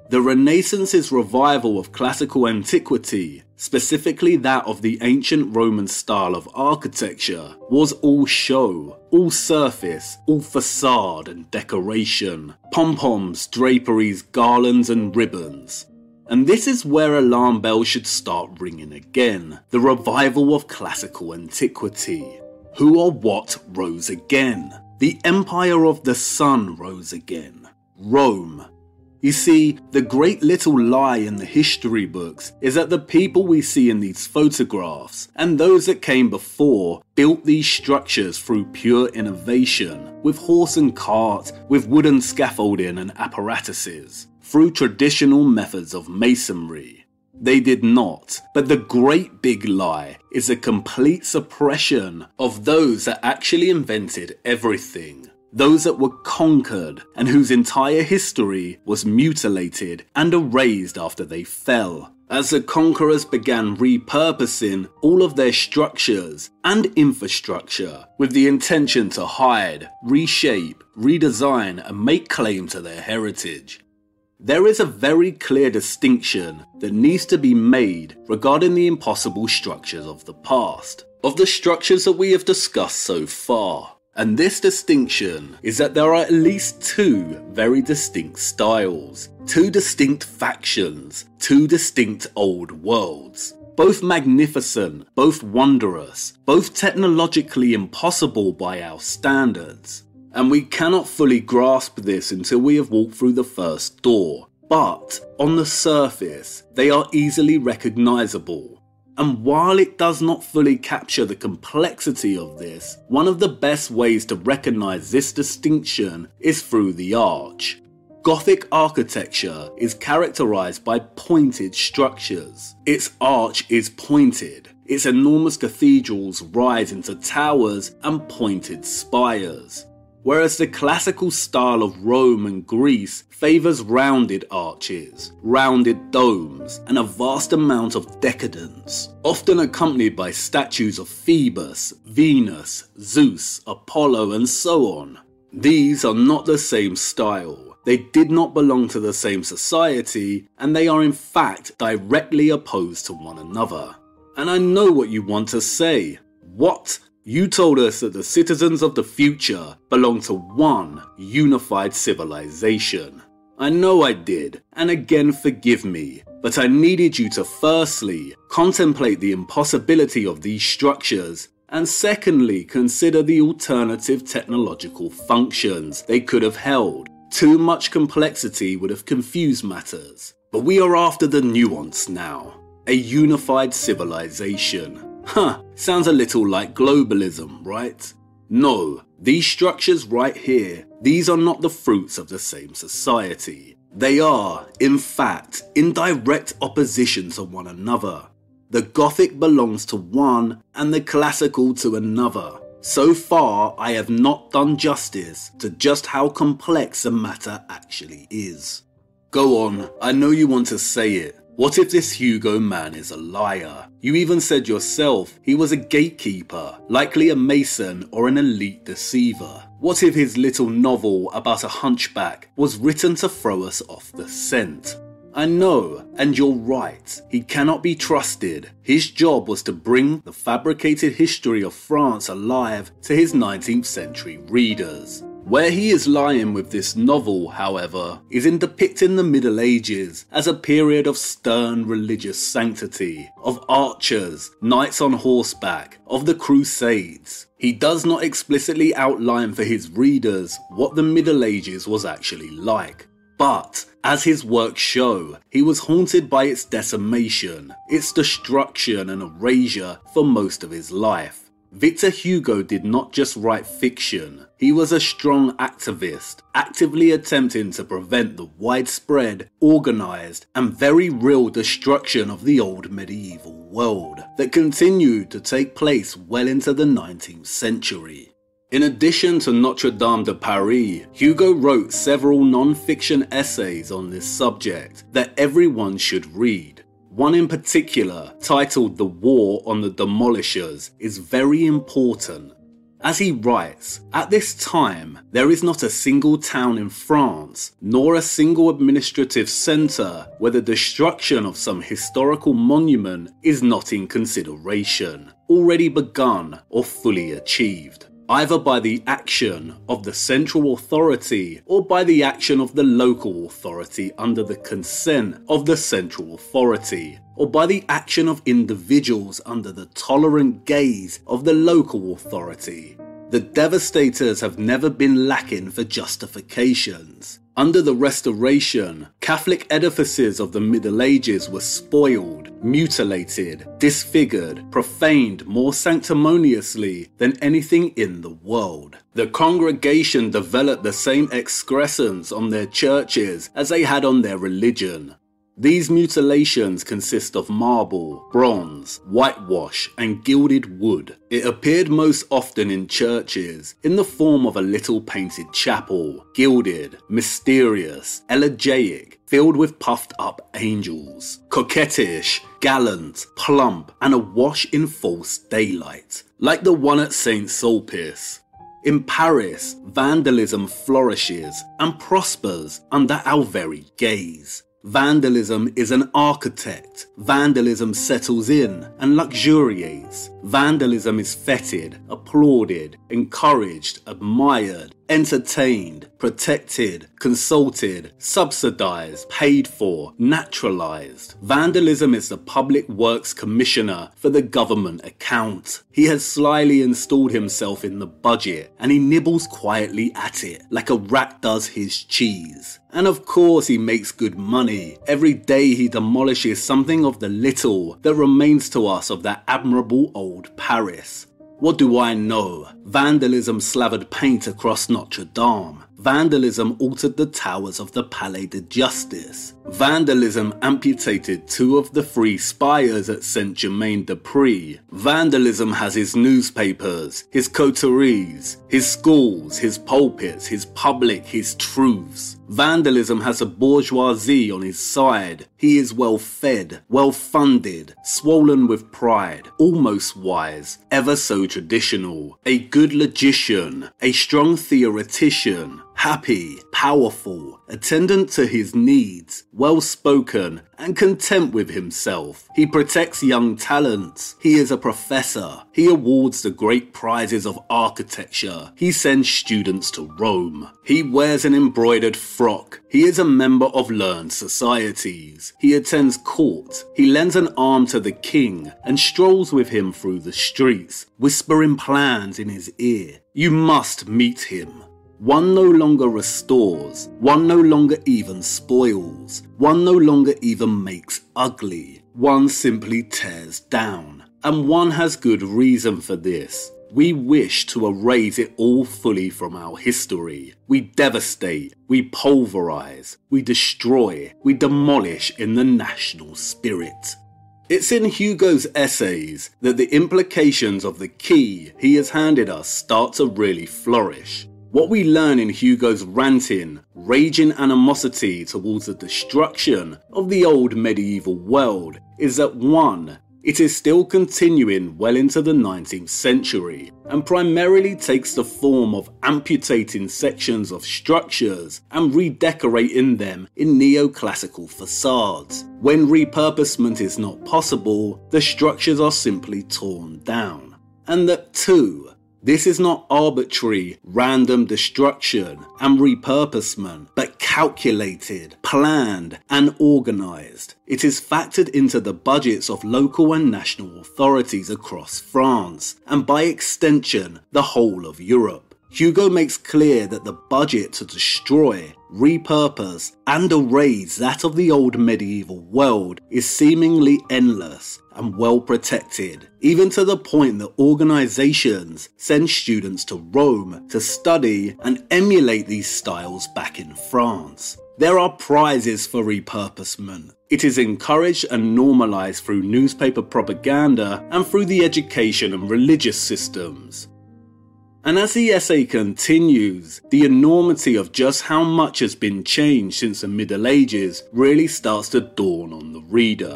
The Renaissance's revival of classical antiquity, specifically that of the ancient Roman style of architecture, was all show, all surface, all facade and decoration, pom-poms, draperies, garlands and ribbons. And this is where alarm bells should start ringing again. The revival of classical antiquity. Who or what rose again? The empire of the sun rose again. Rome. You see, the great little lie in the history books is that the people we see in these photographs, and those that came before, built these structures through pure innovation, with horse and cart, with wooden scaffolding and apparatuses, through traditional methods of masonry. They did not, but the great big lie is a complete suppression of those that actually invented everything. Those that were conquered and whose entire history was mutilated and erased after they fell, as the conquerors began repurposing all of their structures and infrastructure with the intention to hide, reshape, redesign and make claim to their heritage. There is a very clear distinction that needs to be made regarding the impossible structures of the past, of the structures that we have discussed so far. And this distinction is that there are at least two very distinct styles, two distinct factions, two distinct old worlds. Both magnificent, both wondrous, both technologically impossible by our standards. And we cannot fully grasp this until we have walked through the first door. But, on the surface, they are easily recognizable. And while it does not fully capture the complexity of this, one of the best ways to recognize this distinction is through the arch. Gothic architecture is characterized by pointed structures. Its arch is pointed. Its enormous cathedrals rise into towers and pointed spires. Whereas the classical style of Rome and Greece favours rounded arches, rounded domes, and a vast amount of decadence, often accompanied by statues of Phoebus, Venus, Zeus, Apollo, and so on. These are not the same style. They did not belong to the same society, and they are in fact directly opposed to one another. And I know what you want to say. What? You told us that the citizens of the future belong to one unified civilization. I know I did, and again forgive me, but I needed you to firstly contemplate the impossibility of these structures, and secondly consider the alternative technological functions they could have held. Too much complexity would have confused matters, but we are after the nuance now. A unified civilization. Huh, sounds a little like globalism, right? No, these structures right here, these are not the fruits of the same society. They are, in fact, in direct opposition to one another. The Gothic belongs to one and the classical to another. So far, I have not done justice to just how complex the matter actually is. Go on, I know you want to say it. What if this Hugo man is a liar? You even said yourself he was a gatekeeper, likely a mason or an elite deceiver. What if his little novel about a hunchback was written to throw us off the scent? I know, and you're right, he cannot be trusted. His job was to bring the fabricated history of France alive to his nineteenth century readers. Where he is lying with this novel, however, is in depicting the Middle Ages as a period of stern religious sanctity, of archers, knights on horseback, of the Crusades. He does not explicitly outline for his readers what the Middle Ages was actually like. But, as his works show, he was haunted by its decimation, its destruction and erasure for most of his life. Victor Hugo did not just write fiction, he was a strong activist, actively attempting to prevent the widespread, organised, and very real destruction of the old medieval world that continued to take place well into the nineteenth century. In addition to Notre Dame de Paris, Hugo wrote several non-fiction essays on this subject that everyone should read. One in particular, titled The War on the Demolishers, is very important. As he writes, at this time, there is not a single town in France, nor a single administrative centre where the destruction of some historical monument is not in consideration, already begun or fully achieved, either by the action of the central authority or by the action of the local authority under the consent of the central authority, or by the action of individuals under the tolerant gaze of the local authority. The devastators have never been lacking for justifications. Under the Restoration, Catholic edifices of the Middle Ages were spoiled, mutilated, disfigured, profaned more sanctimoniously than anything in the world. The congregation developed the same excrescence on their churches as they had on their religion. These mutilations consist of marble, bronze, whitewash, and gilded wood. It appeared most often in churches in the form of a little painted chapel, gilded, mysterious, elegiac, filled with puffed up angels, coquettish, gallant, plump, and awash in false daylight, like the one at Saint Sulpice. In Paris, vandalism flourishes and prospers under our very gaze. Vandalism is an architect. Vandalism settles in and luxuriates. Vandalism is feted, applauded, encouraged, admired, entertained, protected, consulted, subsidized, paid for, naturalized. Vandalism is the Public Works Commissioner for the government account. He has slyly installed himself in the budget and he nibbles quietly at it like a rat does his cheese. And of course he makes good money. Every day he demolishes something of the little that remains to us of that admirable old Paris. What do I know? Vandalism slathered paint across Notre Dame. Vandalism altered the towers of the Palais de Justice. Vandalism amputated two of the three spires at Saint-Germain-des-Prés. Vandalism has his newspapers, his coteries, his schools, his pulpits, his public, his truths. Vandalism has a bourgeoisie on his side. He is well fed, well funded, swollen with pride, almost wise, ever so traditional, a good logician, a strong theoretician, happy, powerful, attendant to his needs, well-spoken, and content with himself. He protects young talents. He is a professor. He awards the great prizes of architecture. He sends students to Rome. He wears an embroidered frock. He is a member of learned societies. He attends court. He lends an arm to the king and strolls with him through the streets, whispering plans in his ear. You must meet him. One no longer restores, one no longer even spoils, one no longer even makes ugly, one simply tears down. And one has good reason for this. We wish to erase it all fully from our history. We devastate, we pulverize, we destroy, we demolish in the national spirit. It's in Hugo's essays that the implications of the key he has handed us start to really flourish. What we learn in Hugo's ranting, raging animosity towards the destruction of the old medieval world is that one, it is still continuing well into the nineteenth century and primarily takes the form of amputating sections of structures and redecorating them in neoclassical facades. When repurposement is not possible, the structures are simply torn down. And that two, this is not arbitrary, random destruction and repurposement, but calculated, planned, and organised. It is factored into the budgets of local and national authorities across France, and by extension, the whole of Europe. Hugo makes clear that the budget to destroy, repurpose, and erase that of the old medieval world is seemingly endless and well protected, even to the point that organisations send students to Rome to study and emulate these styles back in France. There are prizes for repurposement. It is encouraged and normalised through newspaper propaganda and through the education and religious systems. And as the essay continues, the enormity of just how much has been changed since the Middle Ages really starts to dawn on the reader.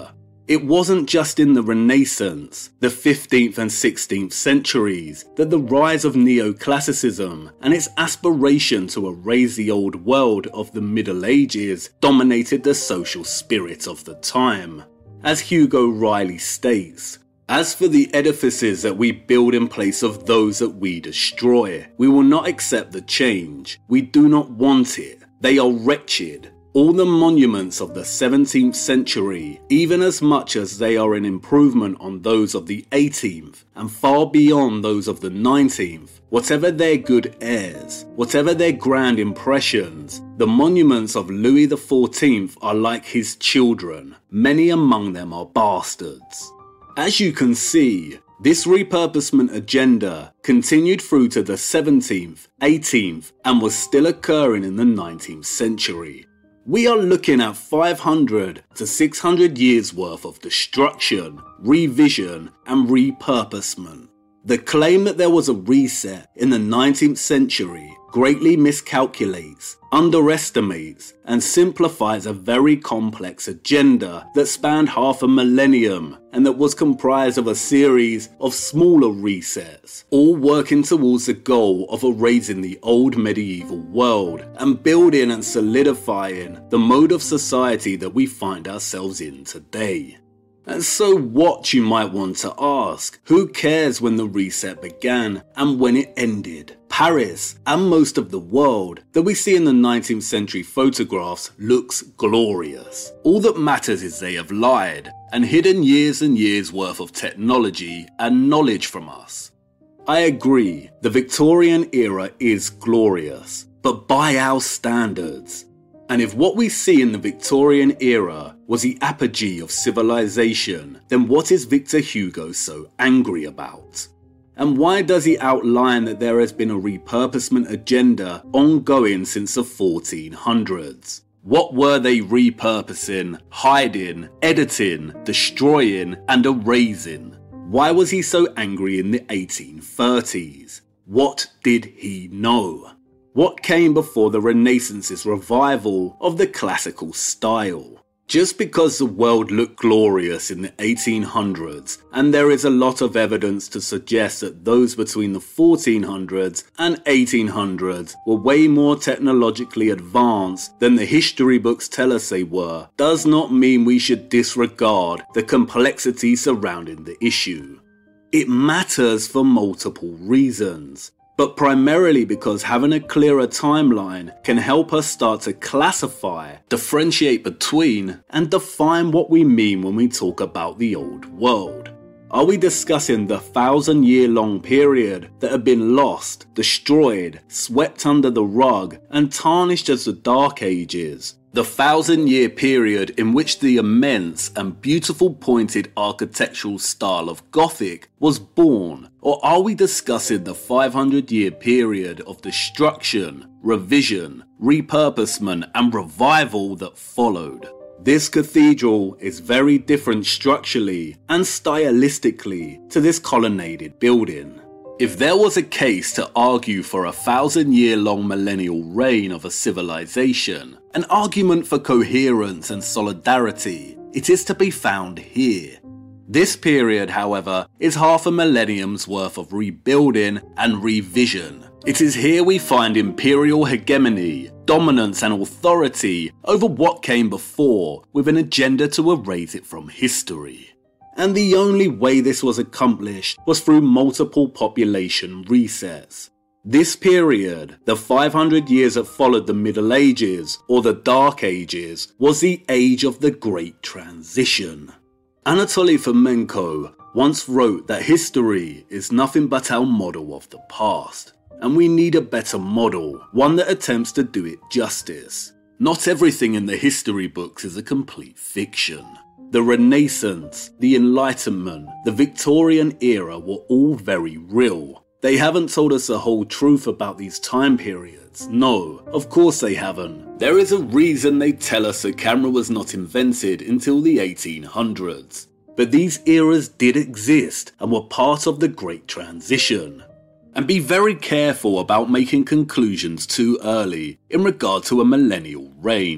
It wasn't just in the Renaissance, the fifteenth and sixteenth centuries, that the rise of neoclassicism and its aspiration to erase the old world of the Middle Ages dominated the social spirit of the time. As Hugo Riley states, "As for the edifices that we build in place of those that we destroy, we will not accept the change. We do not want it. They are wretched. All the monuments of the seventeenth century, even as much as they are an improvement on those of the eighteenth, and far beyond those of the nineteenth, whatever their good airs, whatever their grand impressions, the monuments of Louis the fourteenth are like his children. Many among them are bastards." As you can see, this repurposement agenda continued through to the seventeenth, eighteenth, and was still occurring in the nineteenth century. We are looking at five hundred to six hundred years worth of destruction, revision, and repurposement. The claim that there was a reset in the nineteenth century greatly miscalculates, underestimates, and simplifies a very complex agenda that spanned half a millennium and that was comprised of a series of smaller resets, all working towards the goal of erasing the old medieval world and building and solidifying the mode of society that we find ourselves in today. And so what, you might want to ask? Who cares when the reset began and when it ended? Paris, and most of the world that we see in the nineteenth century photographs, looks glorious. All that matters is they have lied and hidden years and years worth of technology and knowledge from us. I agree, the Victorian era is glorious, but by our standards. And if what we see in the Victorian era was the apogee of civilization, then what is Victor Hugo so angry about? And why does he outline that there has been a repurposement agenda ongoing since the fourteen hundreds? What were they repurposing, hiding, editing, destroying, and erasing? Why was he so angry in the eighteen thirties? What did he know? What came before the Renaissance's revival of the classical style? Just because the world looked glorious in the eighteen hundreds, and there is a lot of evidence to suggest that those between the fourteen hundreds and eighteen hundreds were way more technologically advanced than the history books tell us they were, does not mean we should disregard the complexity surrounding the issue. It matters for multiple reasons, but primarily because having a clearer timeline can help us start to classify, differentiate between, and define what we mean when we talk about the old world. Are we discussing the thousand year long period that had been lost, destroyed, swept under the rug, and tarnished as the Dark Ages? The thousand year period in which the immense and beautiful pointed architectural style of Gothic was born? Or are we discussing the five hundred year period of destruction, revision, repurposement, and revival that followed? This cathedral is very different structurally and stylistically to this colonnaded building. If there was a case to argue for a thousand year long millennial reign of a civilization, an argument for coherence and solidarity, it is to be found here. This period, however, is half a millennium's worth of rebuilding and revision. It is here we find imperial hegemony, dominance and authority over what came before, with an agenda to erase it from history. And the only way this was accomplished was through multiple population resets. This period, the five hundred years that followed the Middle Ages, or the Dark Ages, was the age of the Great Transition. Anatoly Fomenko once wrote that history is nothing but our model of the past, and we need a better model, one that attempts to do it justice. Not everything in the history books is a complete fiction. The Renaissance, the Enlightenment, the Victorian era were all very real. They haven't told us the whole truth about these time periods. No, of course they haven't. There is a reason they tell us the camera was not invented until the eighteen hundreds. But these eras did exist and were part of the Great Transition. And be very careful about making conclusions too early in regard to a millennial reign.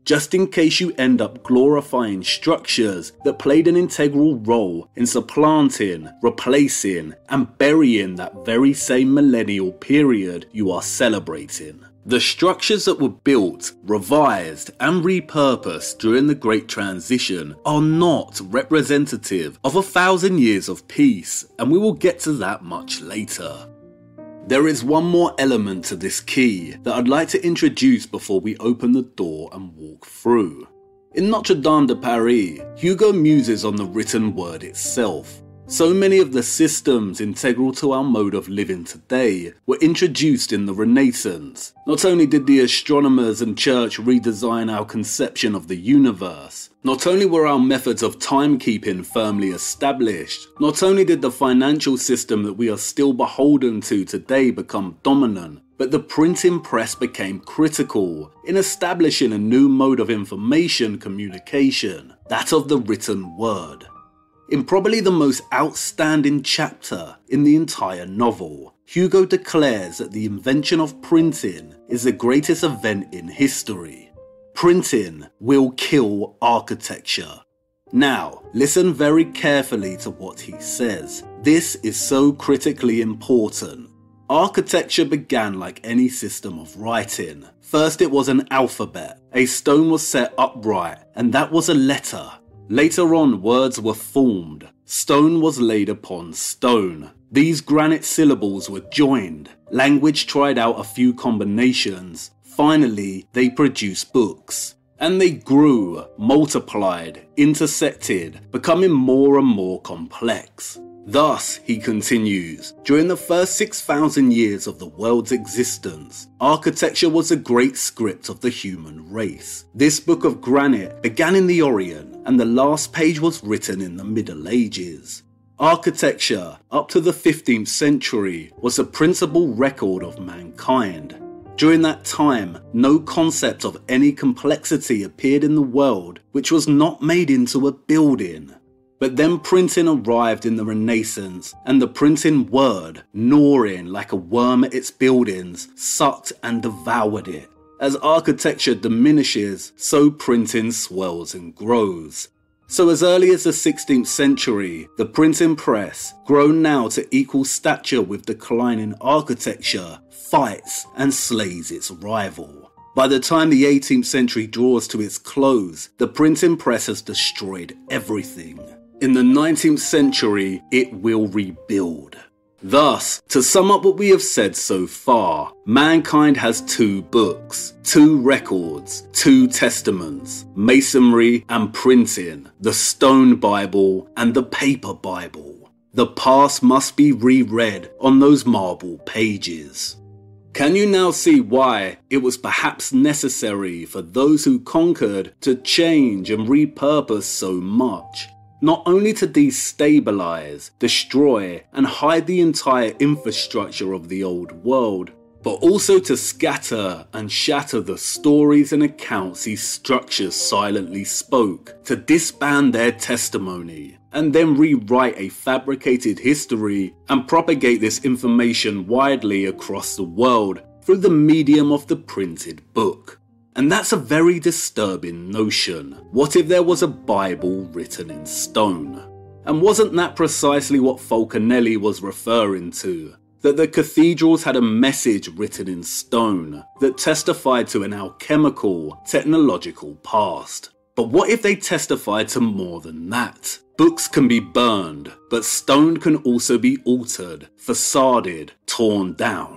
just in case you end up glorifying structures that played an integral role in supplanting, replacing, and burying that very same millennial period you are celebrating. The structures that were built, revised, and repurposed during the Great Transition are not representative of a thousand years of peace, and we will get to that much later. There is one more element to this key that I'd like to introduce before we open the door and walk through. In Notre Dame de Paris, Hugo muses on the written word itself. So many of the systems integral to our mode of living today were introduced in the Renaissance. Not only did the astronomers and church redesign our conception of the universe, not only were our methods of timekeeping firmly established, not only did the financial system that we are still beholden to today become dominant, but the printing press became critical in establishing a new mode of information communication, that of the written word. In probably the most outstanding chapter in the entire novel, Hugo declares that the invention of printing is the greatest event in history. Printing will kill architecture. Now, listen very carefully to what he says. This is so critically important. Architecture began like any system of writing. First it was an alphabet. A stone was set upright, and that was a letter. Later on, words were formed. Stone was laid upon stone. These granite syllables were joined. Language tried out a few combinations. Finally, they produced books. And they grew, multiplied, intersected, becoming more and more complex. Thus, he continues, during the first six thousand years of the world's existence, architecture was the great script of the human race. This book of granite began in the Orient, and the last page was written in the Middle Ages. Architecture, up to the fifteenth century, was the principal record of mankind. During that time, no concept of any complexity appeared in the world which was not made into a building. But then printing arrived in the Renaissance, and the printing word, gnawing like a worm at its buildings, sucked and devoured it. As architecture diminishes, so printing swells and grows. So as early as the sixteenth century, the printing press, grown now to equal stature with declining architecture, fights and slays its rival. By the time the eighteenth century draws to its close, the printing press has destroyed everything. In the nineteenth century, it will rebuild. Thus, to sum up what we have said so far, mankind has two books, two records, two testaments, masonry and printing, the stone Bible and the paper Bible. The past must be reread on those marble pages. Can you now see why it was perhaps necessary for those who conquered to change and repurpose so much? Not only to destabilize, destroy, and hide the entire infrastructure of the old world, but also to scatter and shatter the stories and accounts these structures silently spoke, to disband their testimony, and then rewrite a fabricated history and propagate this information widely across the world through the medium of the printed book. And that's a very disturbing notion. What if there was a Bible written in stone? And wasn't that precisely what Falconelli was referring to? That the cathedrals had a message written in stone that testified to an alchemical, technological past. But what if they testified to more than that? Books can be burned, but stone can also be altered, facaded, torn down.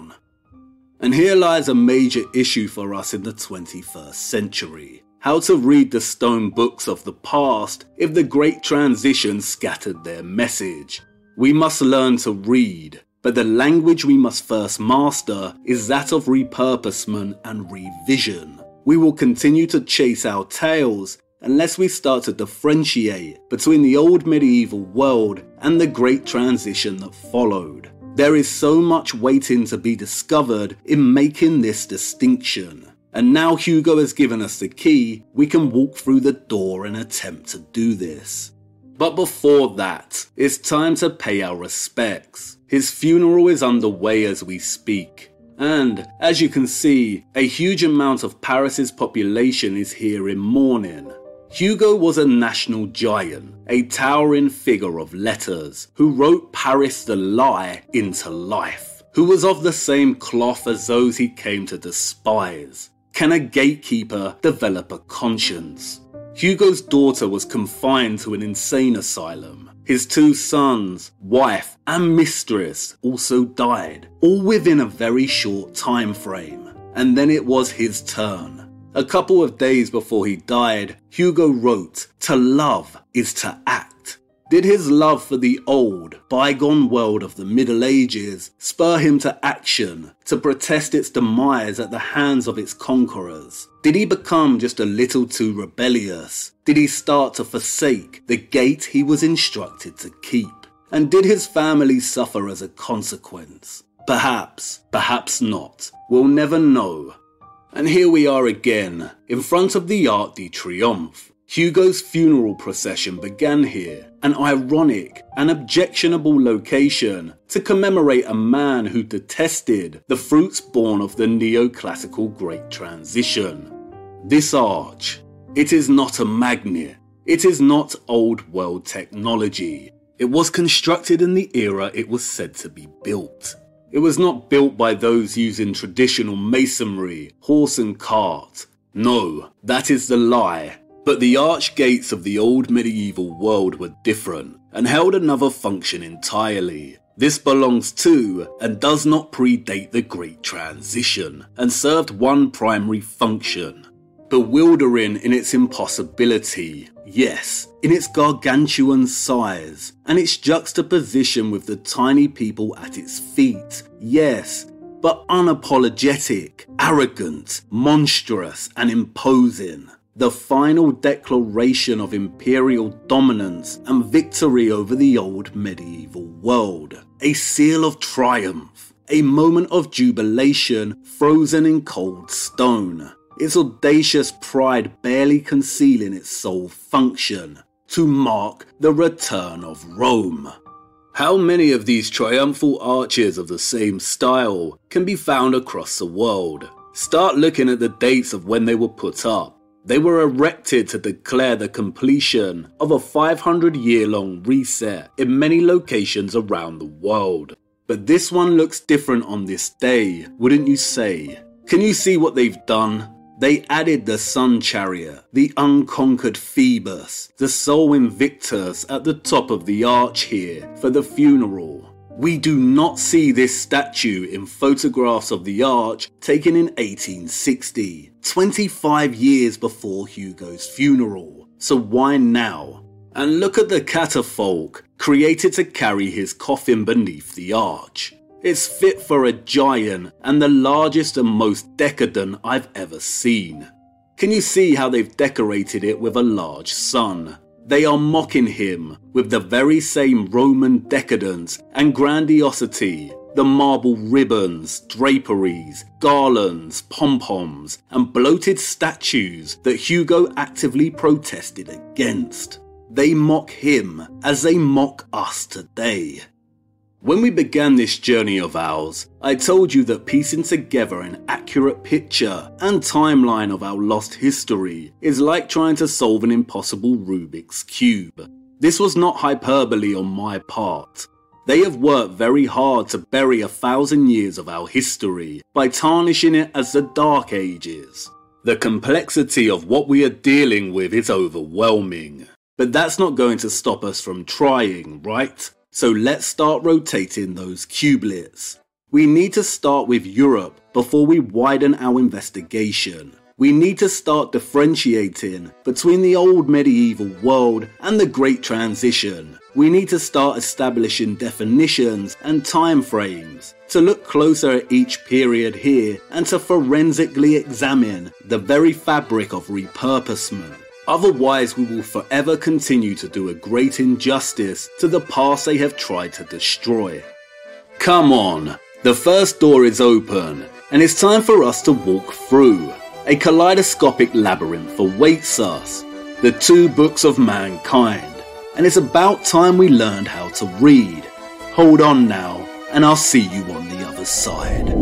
And here lies a major issue for us in the twenty-first century. How to read the stone books of the past if the Great Transition scattered their message. We must learn to read, but the language we must first master is that of repurposement and revision. We will continue to chase our tails unless we start to differentiate between the old medieval world and the Great Transition that followed. There is so much waiting to be discovered in making this distinction. And now Hugo has given us the key, we can walk through the door and attempt to do this. But before that, it's time to pay our respects. His funeral is underway as we speak. And, as you can see, a huge amount of Paris's population is here in mourning. Hugo was a national giant, a towering figure of letters, who wrote Paris the Lie into life, who was of the same cloth as those he came to despise. Can a gatekeeper develop a conscience? Hugo's daughter was confined to an insane asylum. His two sons, wife and mistress also died, all within a very short time frame. And then it was his turn. A couple of days before he died, Hugo wrote, "To love is to act." Did his love for the old, bygone world of the Middle Ages spur him to action, to protest its demise at the hands of its conquerors? Did he become just a little too rebellious? Did he start to forsake the gate he was instructed to keep? And did his family suffer as a consequence? Perhaps, perhaps not. We'll never know. And here we are again, in front of the Arc de Triomphe. Hugo's funeral procession began here, an ironic and objectionable location to commemorate a man who detested the fruits born of the neoclassical Great Transition. This arch, it is not a magnet, it is not old world technology. It was constructed in the era it was said to be built. It was not built by those using traditional masonry, horse and cart. No, that is the lie. But the arch gates of the old medieval world were different and held another function entirely. This belongs to and does not predate the Great Transition and served one primary function. Bewildering in its impossibility, yes, in its gargantuan size and its juxtaposition with the tiny people at its feet, yes, but unapologetic, arrogant, monstrous and imposing. The final declaration of imperial dominance and victory over the old medieval world. A seal of triumph, a moment of jubilation frozen in cold stone. Its audacious pride barely concealing its sole function, to mark the return of Rome. How many of these triumphal arches of the same style can be found across the world? Start looking at the dates of when they were put up. They were erected to declare the completion of a five hundred year long reset in many locations around the world. But this one looks different on this day, wouldn't you say? Can you see what they've done? They added the Sun Chariot, the unconquered Phoebus, the Sol Invictus at the top of the arch here for the funeral. We do not see this statue in photographs of the arch taken in eighteen sixty, twenty-five years before Hugo's funeral. So why now? And look at the catafalque created to carry his coffin beneath the arch. It's fit for a giant and the largest and most decadent I've ever seen. Can you see how they've decorated it with a large sun? They are mocking him with the very same Roman decadence and grandiosity, the marble ribbons, draperies, garlands, pom-poms, and bloated statues that Hugo actively protested against. They mock him as they mock us today. When we began this journey of ours, I told you that piecing together an accurate picture and timeline of our lost history is like trying to solve an impossible Rubik's Cube. This was not hyperbole on my part. They have worked very hard to bury a thousand years of our history by tarnishing it as the Dark Ages. The complexity of what we are dealing with is overwhelming. But that's not going to stop us from trying, right? So let's start rotating those cubelets. We need to start with Europe before we widen our investigation. We need to start differentiating between the old medieval world and the Great Transition. We need to start establishing definitions and time frames, to look closer at each period here and to forensically examine the very fabric of repurposement. Otherwise, we will forever continue to do a great injustice to the past they have tried to destroy. Come on, the first door is open, and it's time for us to walk through. A kaleidoscopic labyrinth awaits us, the two books of mankind, and it's about time we learned how to read. Hold on now, and I'll see you on the other side.